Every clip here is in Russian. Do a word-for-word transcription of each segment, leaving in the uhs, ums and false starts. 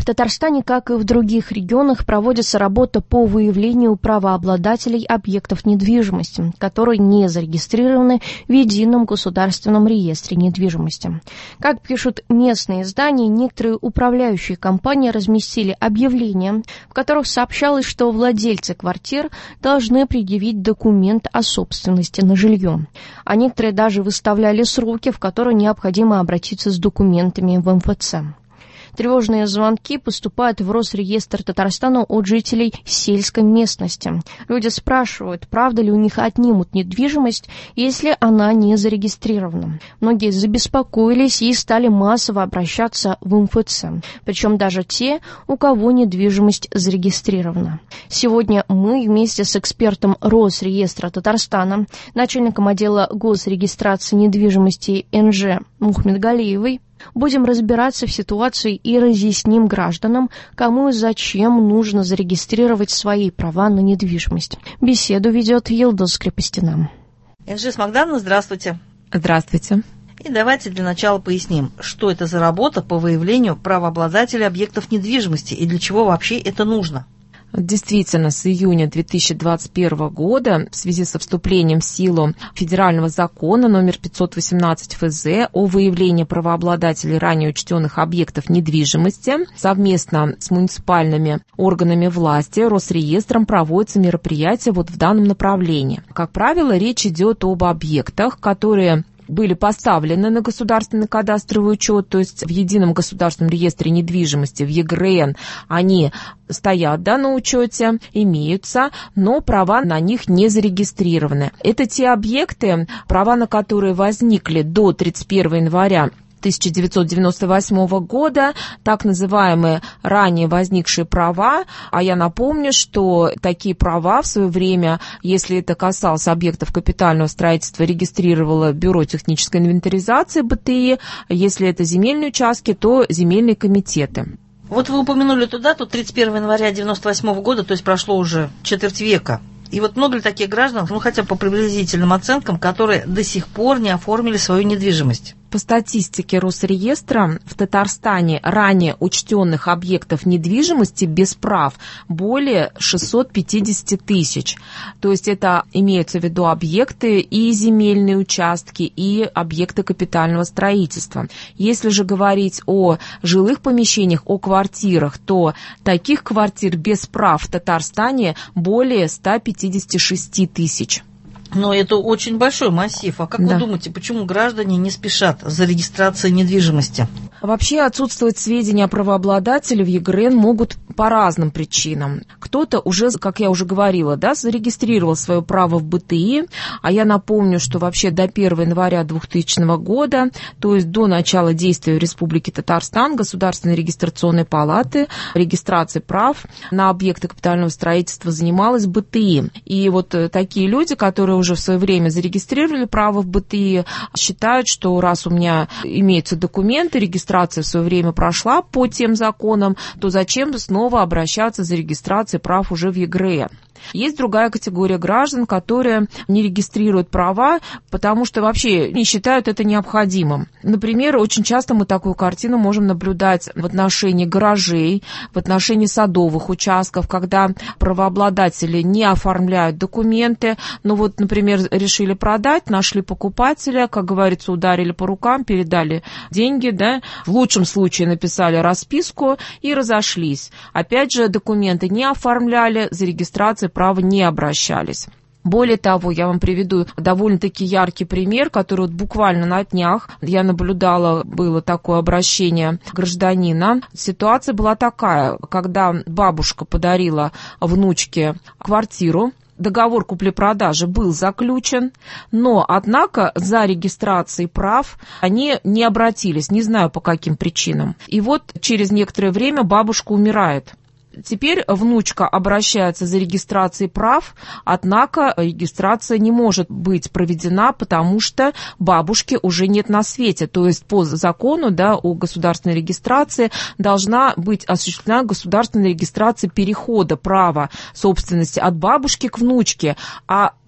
В Татарстане, как и в других регионах, проводится работа по выявлению правообладателей объектов недвижимости, которые не зарегистрированы в Едином государственном реестре недвижимости. Как пишут местные издания, некоторые управляющие компании разместили объявления, в которых сообщалось, что владельцы квартир должны предъявить документ о собственности на жилье. А некоторые даже выставляли сроки, в которые необходимо обратиться с документами в эм эф цэ. Тревожные звонки поступают в Росреестр Татарстана от жителей сельской местности. Люди спрашивают, правда ли у них отнимут недвижимость, если она не зарегистрирована. Многие забеспокоились и стали массово обращаться в эм эф цэ, причем даже те, у кого недвижимость зарегистрирована. Сегодня мы вместе с экспертом Росреестра Татарстана, начальником отдела госрегистрации недвижимости эн жэ Мухаммедгалиевой, будем разбираться в ситуации и разъясним гражданам, кому и зачем нужно зарегистрировать свои права на недвижимость. Беседу ведет Елдос Крепостина. Энжи Смагдановна, здравствуйте. Здравствуйте. И давайте для начала поясним, что это за работа по выявлению правообладателей объектов недвижимости и для чего вообще это нужно. Действительно, с июня две тысячи двадцать первого года в связи со вступлением в силу федерального закона номер пятьсот восемнадцать эф зэ о выявлении правообладателей ранее учтенных объектов недвижимости совместно с муниципальными органами власти, Росреестром проводятся мероприятия вот в данном направлении. Как правило, речь идет об объектах, которые были поставлены на государственный кадастровый учет, то есть в Едином государственном реестре недвижимости, в е гэ эр эн, они стоят, да, на учете, имеются, но права на них не зарегистрированы. Это те объекты, права на которые возникли до тридцать первого января тысяча девятьсот девяносто восьмого года, так называемые ранее возникшие права. А я напомню, что такие права в свое время, если это касалось объектов капитального строительства, регистрировало Бюро технической инвентаризации бэ тэ и, если это земельные участки, то земельные комитеты. Вот вы упомянули эту дату, тридцать первого января девяносто восьмого года, то есть прошло уже четверть века. И вот много ли таких граждан, ну хотя бы по приблизительным оценкам, которые до сих пор не оформили свою недвижимость? По статистике Росреестра, в Татарстане ранее учтенных объектов недвижимости без прав более шестьсот пятьдесят тысяч. То есть это имеются в виду объекты и земельные участки, и объекты капитального строительства. Если же говорить о жилых помещениях, о квартирах, то таких квартир без прав в Татарстане более ста пятидесяти шести тысяч. Но это очень большой массив. А как да. вы думаете, почему граждане не спешат за регистрацией недвижимости? Вообще отсутствовать сведения о правообладателе в е гэ эр эн могут по разным причинам. Кто-то уже, как я уже говорила, да, зарегистрировал свое право в бэ тэ и, а я напомню, что вообще до первого января двухтысячного года, то есть до начала действия в Республике Татарстан, Государственной регистрационной палаты, регистрации прав на объекты капитального строительства занималась бэ тэ и. И вот такие люди, которые уже в свое время зарегистрировали право в бэ тэ и, считают, что раз у меня имеются документы, регистрация в свое время прошла по тем законам, то зачем снова обращаться за регистрацией прав уже в е гэ эр эн? Есть другая категория граждан, которые не регистрируют права, потому что вообще не считают это необходимым. Например, очень часто мы такую картину можем наблюдать в отношении гаражей, в отношении садовых участков, когда правообладатели не оформляют документы, но вот, например, решили продать, нашли покупателя, как говорится, ударили по рукам, передали деньги, да, в лучшем случае написали расписку и разошлись. Опять же, документы не оформляли, за регистрацией права не обращались. Более того, я вам приведу довольно-таки яркий пример, который вот буквально на днях я наблюдала, было такое обращение гражданина. Ситуация была такая, когда бабушка подарила внучке квартиру, договор купли-продажи был заключен, но, однако, за регистрацией прав они не обратились, не знаю по каким причинам. И вот через некоторое время бабушка умирает. Теперь внучка обращается за регистрацией прав, однако регистрация не может быть проведена, потому что бабушки уже нет на свете. То есть по закону, да, о государственной регистрации должна быть осуществлена государственная регистрация перехода права собственности от бабушки к внучке, а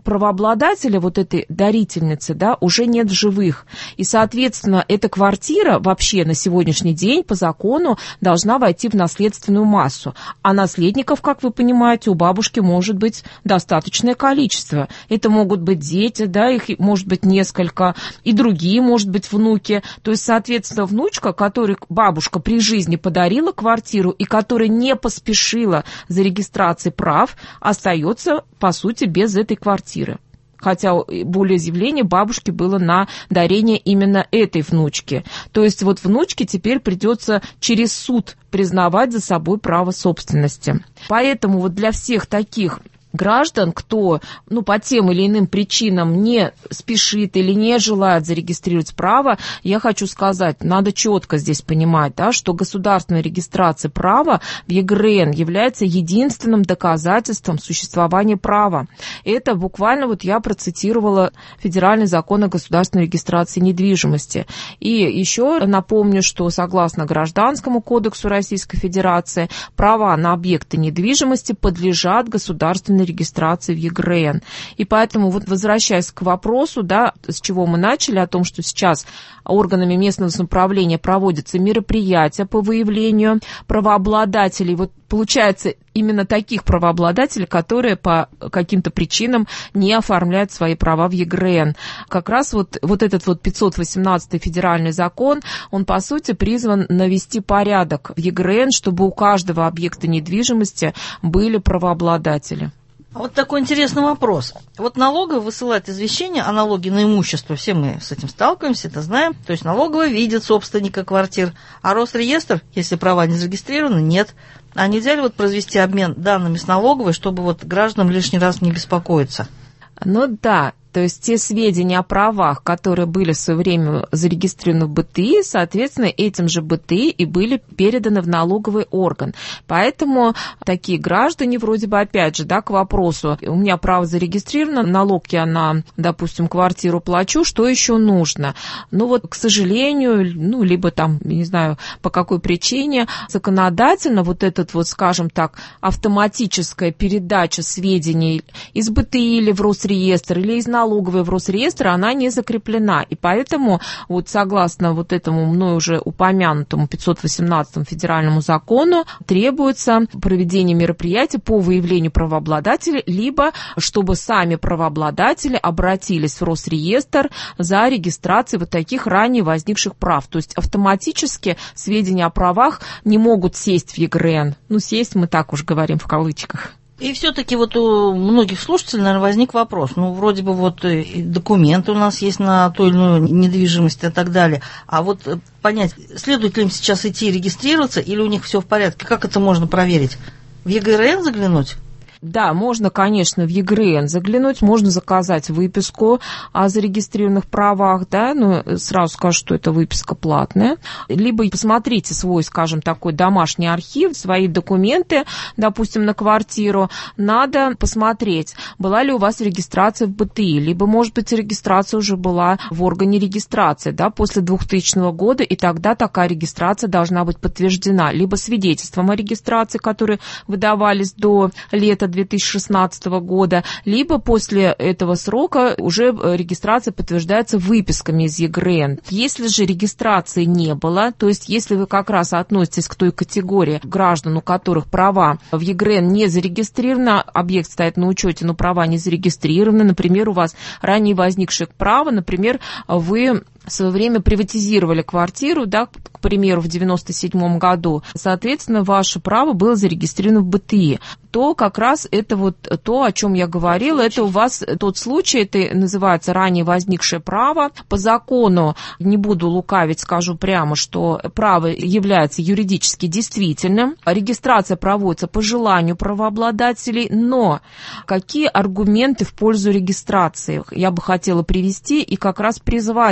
правообладателя, вот этой дарительницы, да, уже нет в живых. И, соответственно, эта квартира вообще на сегодняшний день по закону должна войти в наследственную массу. А наследников, как вы понимаете, у бабушки может быть достаточное количество. Это могут быть дети, да, их может быть несколько, и другие, может быть, внуки. То есть, соответственно, внучка, которой бабушка при жизни подарила квартиру и которая не поспешила за регистрацией прав, остается, по сути, без этой квартиры. Хотя волеизъявление бабушки было на дарение именно этой внучки. То есть вот внучке теперь придется через суд признавать за собой право собственности. Поэтому вот для всех таких граждан, кто ну, по тем или иным причинам не спешит или не желает зарегистрировать право, я хочу сказать, надо четко здесь понимать, да, что государственная регистрация права в ЕГРН является единственным доказательством существования права. Это буквально, вот я процитировала Федеральный закон о государственной регистрации недвижимости. И еще напомню, что согласно Гражданскому кодексу Российской Федерации права на объекты недвижимости подлежат государственной регистрации в ЕГРН. И поэтому, вот возвращаясь к вопросу, да, с чего мы начали, о том, что сейчас органами местного самоуправления проводятся мероприятия по выявлению правообладателей. Вот получается именно таких правообладателей, которые по каким-то причинам не оформляют свои права в ЕГРН. Как раз вот, вот этот вот пятьсот восемнадцатый федеральный закон, он по сути призван навести порядок в ЕГРН, чтобы у каждого объекта недвижимости были правообладатели. Вот такой интересный вопрос. Вот налоговая высылает извещение о налоге на имущество. Все мы с этим сталкиваемся, это знаем. То есть налоговая видит собственника квартир, а Росреестр, если права не зарегистрированы, нет. А нельзя ли вот произвести обмен данными с налоговой, чтобы вот гражданам лишний раз не беспокоиться? Ну да. То есть те сведения о правах, которые были в свое время зарегистрированы в БТИ, соответственно, этим же БТИ и были переданы в налоговый орган. Поэтому такие граждане, вроде бы, опять же, да, к вопросу, у меня право зарегистрировано, налог я на, допустим, квартиру плачу, что еще нужно? Ну вот, к сожалению, ну, либо там, не знаю, по какой причине, законодательно вот этот вот, скажем так, автоматическая передача сведений из БТИ или в Росреестр, или из налоговой налоговая в Росреестр, она не закреплена. И поэтому, вот согласно вот этому мной уже упомянутому пятьсот восемнадцатому федеральному закону, требуется проведение мероприятий по выявлению правообладателей, либо чтобы сами правообладатели обратились в Росреестр за регистрацией вот таких ранее возникших прав. То есть автоматически сведения о правах не могут сесть в ЕГРН. Ну, сесть мы так уж говорим в кавычках. И все-таки вот у многих слушателей, наверное, возник вопрос. Ну, вроде бы вот и документы у нас есть на ту или иную недвижимость и так далее. А вот понять, следует ли им сейчас идти регистрироваться или у них все в порядке? Как это можно проверить? В ЕГРН заглянуть? Да, можно, конечно, в ЕГРН заглянуть, можно заказать выписку о зарегистрированных правах, да, но сразу скажу, что это выписка платная. Либо посмотрите свой, скажем, такой домашний архив, свои документы, допустим, на квартиру. Надо посмотреть, была ли у вас регистрация в БТИ, либо, может быть, регистрация уже была в органе регистрации, да, после двухтысячного года, и тогда такая регистрация должна быть подтверждена либо свидетельством о регистрации, которые выдавались до лета две тысячи шестнадцатого года, либо после этого срока уже регистрация подтверждается выписками из ЕГРН. Если же регистрации не было, то есть если вы как раз относитесь к той категории граждан, у которых права в ЕГРН не зарегистрированы, объект стоит на учете, но права не зарегистрированы, например, у вас ранее возникшее право, например, вы в свое время приватизировали квартиру, да, к примеру, в девяносто седьмом году, соответственно, ваше право было зарегистрировано в БТИ, то как раз это вот то, о чем я говорила, это у вас тот случай, это называется ранее возникшее право. По закону, не буду лукавить, скажу прямо, что право является юридически действительным, регистрация проводится по желанию правообладателей, но какие аргументы в пользу регистрации я бы хотела привести и как раз призывать наших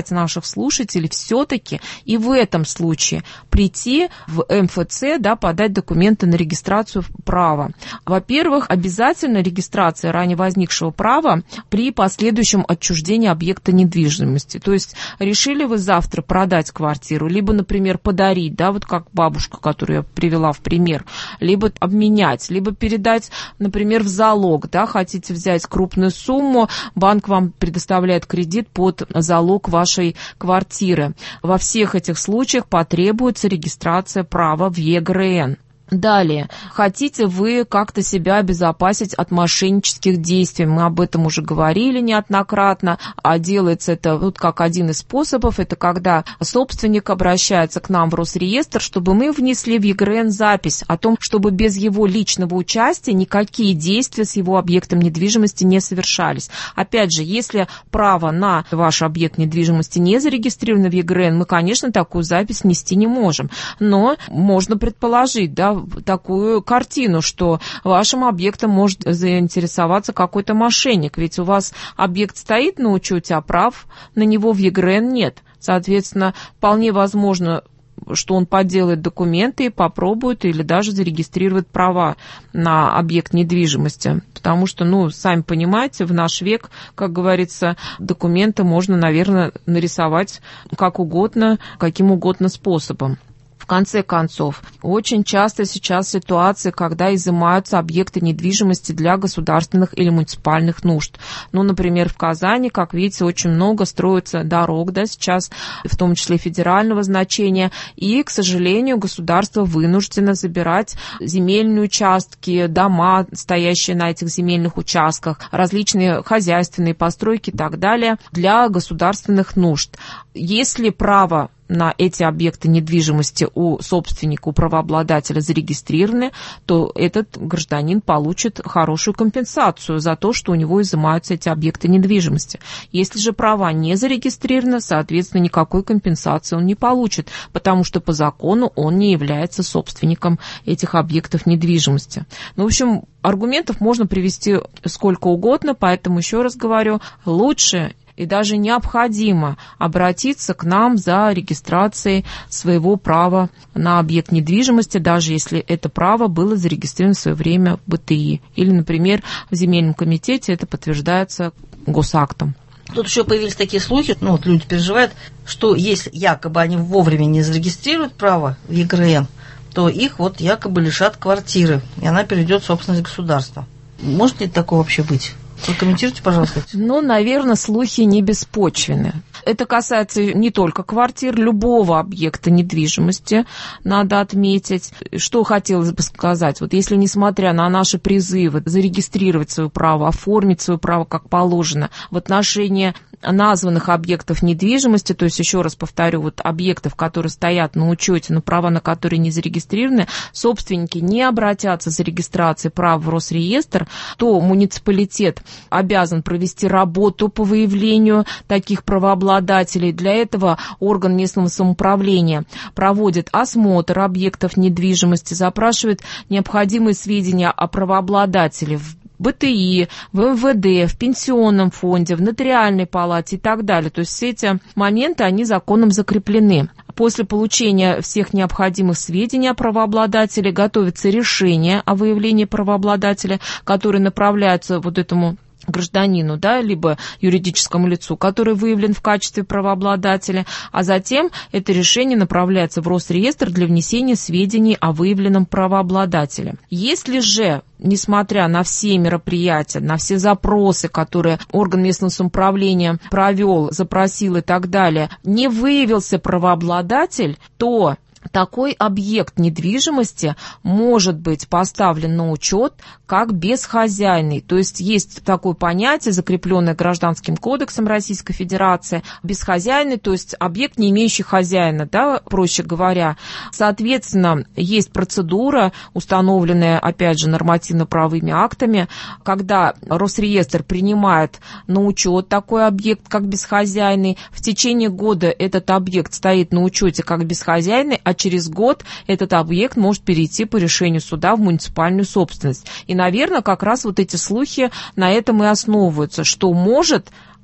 наших слушателей все-таки и в этом случае прийти в эм эф цэ, да, подать документы на регистрацию права. Во-первых, обязательно регистрация ранее возникшего права при последующем отчуждении объекта недвижимости. То есть решили вы завтра продать квартиру, либо, например, подарить, да, вот как бабушка, которую я привела в пример, либо обменять, либо передать, например, в залог, да, хотите взять крупную сумму, банк вам предоставляет кредит под залог вашей квартиры. Во всех этих случаях потребуется регистрация права в е гэ эр эн. Далее, хотите вы как-то себя обезопасить от мошеннических действий, мы об этом уже говорили неоднократно, а делается это вот как один из способов, это когда собственник обращается к нам в Росреестр, чтобы мы внесли в е гэ эр эн запись о том, чтобы без его личного участия никакие действия с его объектом недвижимости не совершались. Опять же, если право на ваш объект недвижимости не зарегистрировано в е гэ эр эн, мы, конечно, такую запись нести не можем, но можно предположить, да, такую картину, что вашим объектом может заинтересоваться какой-то мошенник, ведь у вас объект стоит на учете, а прав на него в е гэ эр эн нет. Соответственно, вполне возможно, что он подделает документы и попробует или даже зарегистрирует права на объект недвижимости. Потому что, ну, сами понимаете, в наш век, как говорится, документы можно, наверное, нарисовать как угодно, каким угодно способом. В конце концов, очень часто сейчас ситуации, когда изымаются объекты недвижимости для государственных или муниципальных нужд. Ну, например, в Казани, как видите, очень много строится дорог, да, сейчас, в том числе федерального значения, и, к сожалению, государство вынуждено забирать земельные участки, дома, стоящие на этих земельных участках, различные хозяйственные постройки и так далее для государственных нужд. Если право на эти объекты недвижимости у собственника, у правообладателя зарегистрированы, то этот гражданин получит хорошую компенсацию за то, что у него изымаются эти объекты недвижимости. Если же права не зарегистрированы, соответственно, никакой компенсации он не получит, потому что по закону он не является собственником этих объектов недвижимости. Ну, в общем, аргументов можно привести сколько угодно, поэтому еще раз говорю, лучше и даже необходимо обратиться к нам за регистрацией своего права на объект недвижимости, даже если это право было зарегистрировано в свое время в бэ тэ и. Или, например, в земельном комитете это подтверждается госактом. Тут еще появились такие слухи, ну вот люди переживают, что если якобы они вовремя не зарегистрируют право в е гэ эр эн, то их вот якобы лишат квартиры, и она перейдет в собственность государства. Может ли такое вообще быть? Прокомментируйте, пожалуйста. Ну, наверное, слухи не беспочвены. Это касается не только квартир, любого объекта недвижимости, надо отметить. Что хотелось бы сказать, вот если, несмотря на наши призывы зарегистрировать свое право, оформить свое право как положено в отношении названных объектов недвижимости, то есть, еще раз повторю, вот объектов, которые стоят на учете, но права на которые не зарегистрированы, собственники не обратятся за регистрацией прав в Росреестр, то муниципалитет обязан провести работу по выявлению таких правообладателей. Для этого орган местного самоуправления проводит осмотр объектов недвижимости, запрашивает необходимые сведения о правообладателе в бэ тэ и, в эм вэ дэ, в пенсионном фонде, в нотариальной палате и так далее. То есть все эти моменты, они законом закреплены. После получения всех необходимых сведений о правообладателе готовится решение о выявлении правообладателя, которое направляется вот этому гражданину, да, либо юридическому лицу, который выявлен в качестве правообладателя, а затем это решение направляется в Росреестр для внесения сведений о выявленном правообладателе. Если же, несмотря на все мероприятия, на все запросы, которые орган местного самоуправления провел, запросил и так далее, не выявился правообладатель, то такой объект недвижимости может быть поставлен на учет как безхозяйный. То есть есть такое понятие, закрепленное Гражданским кодексом Российской Федерации, безхозяйный, то есть объект, не имеющий хозяина, да, проще говоря. Соответственно, есть процедура, установленная, опять же, нормативно-правовыми актами, когда Росреестр принимает на учет такой объект, как безхозяйный. В течение года этот объект стоит на учете как безхозяйный, а через год этот объект может перейти по решению суда в муниципальную собственность. И, наверное, как раз вот эти слухи на этом и основываются, что может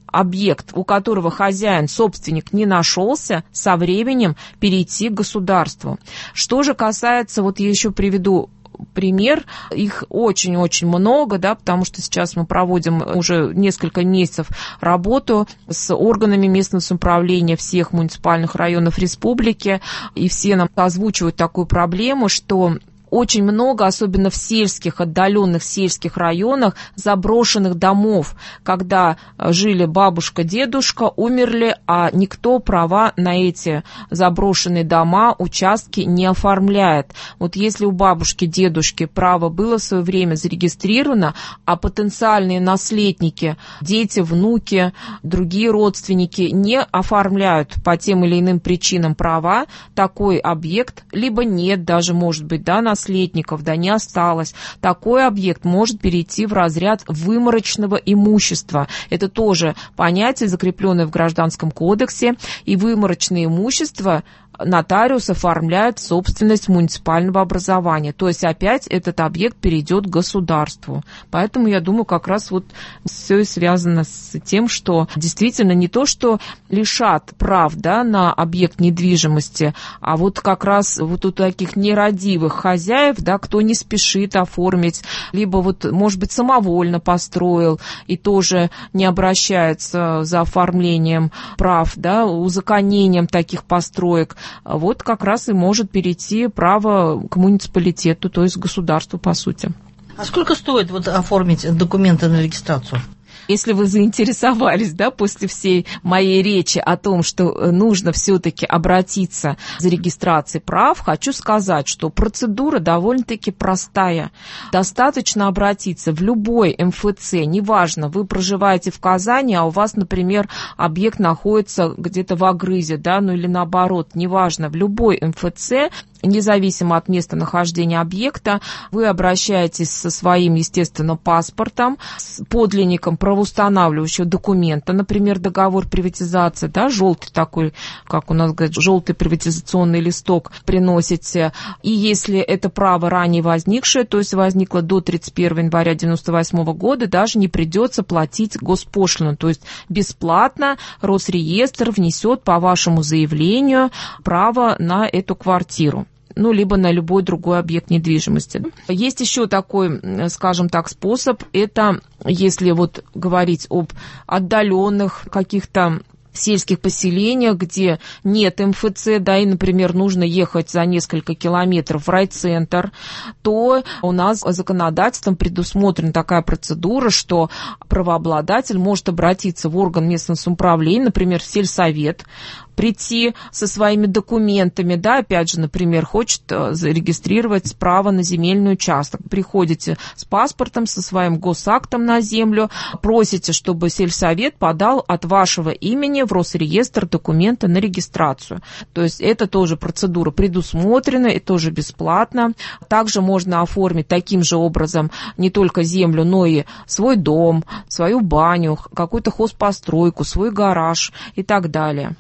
объект, у которого хозяин, собственник не нашелся, со временем перейти к государству. Что же касается, вот я еще приведу пример, их очень-очень много, да, потому что сейчас мы проводим уже несколько месяцев работу с органами местного самоуправления всех муниципальных районов республики, и все нам озвучивают такую проблему, что очень много, особенно в сельских, отдаленных сельских районах, заброшенных домов, когда жили бабушка, дедушка, умерли, а никто права на эти заброшенные дома, участки не оформляет. Вот если у бабушки, дедушки право было в свое время зарегистрировано, а потенциальные наследники, дети, внуки, другие родственники не оформляют по тем или иным причинам права, такой объект, либо нет даже, может быть, да, на наследников, да, не осталось. Такой объект может перейти в разряд выморочного имущества. Это тоже понятие, закрепленное в Гражданском кодексе, и выморочное имущество нотариус оформляет собственность муниципального образования. То есть опять этот объект перейдет к государству. Поэтому я думаю, как раз вот все и связано с тем, что действительно не то, что лишат прав, да, на объект недвижимости, а вот как раз вот у таких нерадивых хозяев, да, кто не спешит оформить, либо вот, может быть, самовольно построил и тоже не обращается за оформлением прав, да, узаконением таких построек, вот как раз и может перейти право к муниципалитету, то есть к государству, по сути. А сколько стоит вот оформить документы на регистрацию? Если вы заинтересовались, да, после всей моей речи о том, что нужно все-таки обратиться за регистрацией прав, хочу сказать, что процедура довольно-таки простая. Достаточно обратиться в любой эм эф цэ, неважно, вы проживаете в Казани, а у вас, например, объект находится где-то в Агрызе, да, ну или наоборот, неважно, в любой эм эф цэ, независимо от места нахождения объекта, вы обращаетесь со своим, естественно, паспортом, с подлинником правоустанавливающего документа, например, договор приватизации, да, желтый такой, как у нас говорят, желтый приватизационный листок приносите. И если это право ранее возникшее, то есть возникло до тридцать первого января девяносто восьмого года, даже не придется платить госпошлину, то есть бесплатно Росреестр внесет по вашему заявлению право на эту квартиру, ну, либо на любой другой объект недвижимости. Есть еще такой, скажем так, способ, это если вот говорить об отдаленных каких-то сельских поселениях, где нет эм эф цэ, да, и, например, нужно ехать за несколько километров в райцентр, то у нас законодательством предусмотрена такая процедура, что правообладатель может обратиться в орган местного самоуправления, например, в сельсовет, прийти со своими документами, да, опять же, например, хочет зарегистрировать право на земельный участок. Приходите с паспортом, со своим госактом на землю, просите, чтобы сельсовет подал от вашего имени в Росреестр документы на регистрацию. То есть это тоже процедура предусмотрена и тоже бесплатно. Также можно оформить таким же образом не только землю, но и свой дом, свою баню, какую-то хозпостройку, свой гараж и так далее.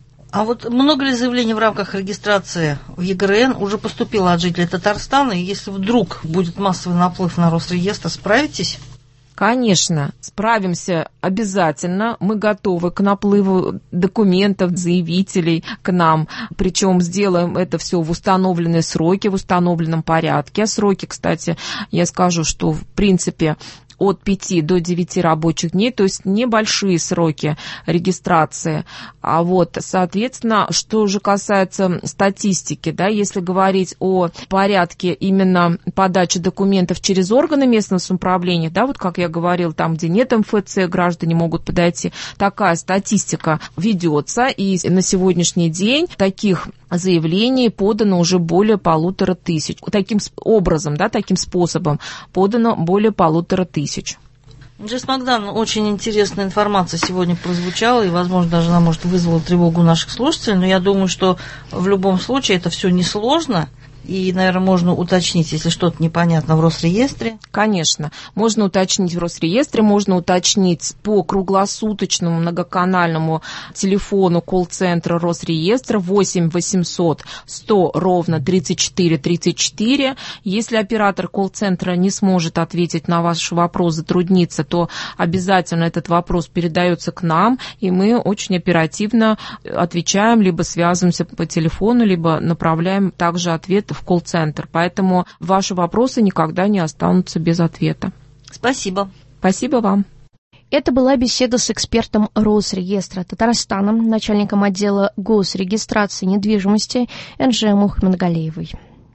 А вот много ли заявлений в рамках регистрации в е гэ эр эн уже поступило от жителей Татарстана? И если вдруг будет массовый наплыв на Росреестр, справитесь? Конечно, справимся обязательно. Мы готовы к наплыву документов, заявителей к нам. Причем сделаем это все в установленные сроки, в установленном порядке. А сроки, кстати, я скажу, что в принципе от пяти до девяти рабочих дней, то есть небольшие сроки регистрации. А вот, соответственно, что же касается статистики, да, если говорить о порядке именно подачи документов через органы местного самоуправления, да, вот как я говорила, там, где нет эм эф цэ, граждане могут подойти, такая статистика ведется, и на сегодняшний день таких заявлений подано уже более полутора тысяч. Таким образом, да, таким способом подано более полутора тысяч. Джесс Магдан, очень интересная информация сегодня прозвучала, и, возможно, даже она, может, вызвала тревогу наших слушателей, но я думаю, что в любом случае это все несложно. И, наверное, можно уточнить, если что-то непонятно в Росреестре. Конечно. Можно уточнить в Росреестре, можно уточнить по круглосуточному многоканальному телефону колл-центра Росреестра восемь восемьсот сто ровно тридцать четыре тридцать четыре. Если оператор колл-центра не сможет ответить на ваш вопрос, затруднится, то обязательно этот вопрос передается к нам, и мы очень оперативно отвечаем, либо связываемся по телефону, либо направляем также ответ в колл-центр. Поэтому ваши вопросы никогда не останутся без ответа. Спасибо. Спасибо вам. Это была беседа с экспертом Росреестра Татарстана, начальником отдела госрегистрации недвижимости Энже Мухаммедгалиевой.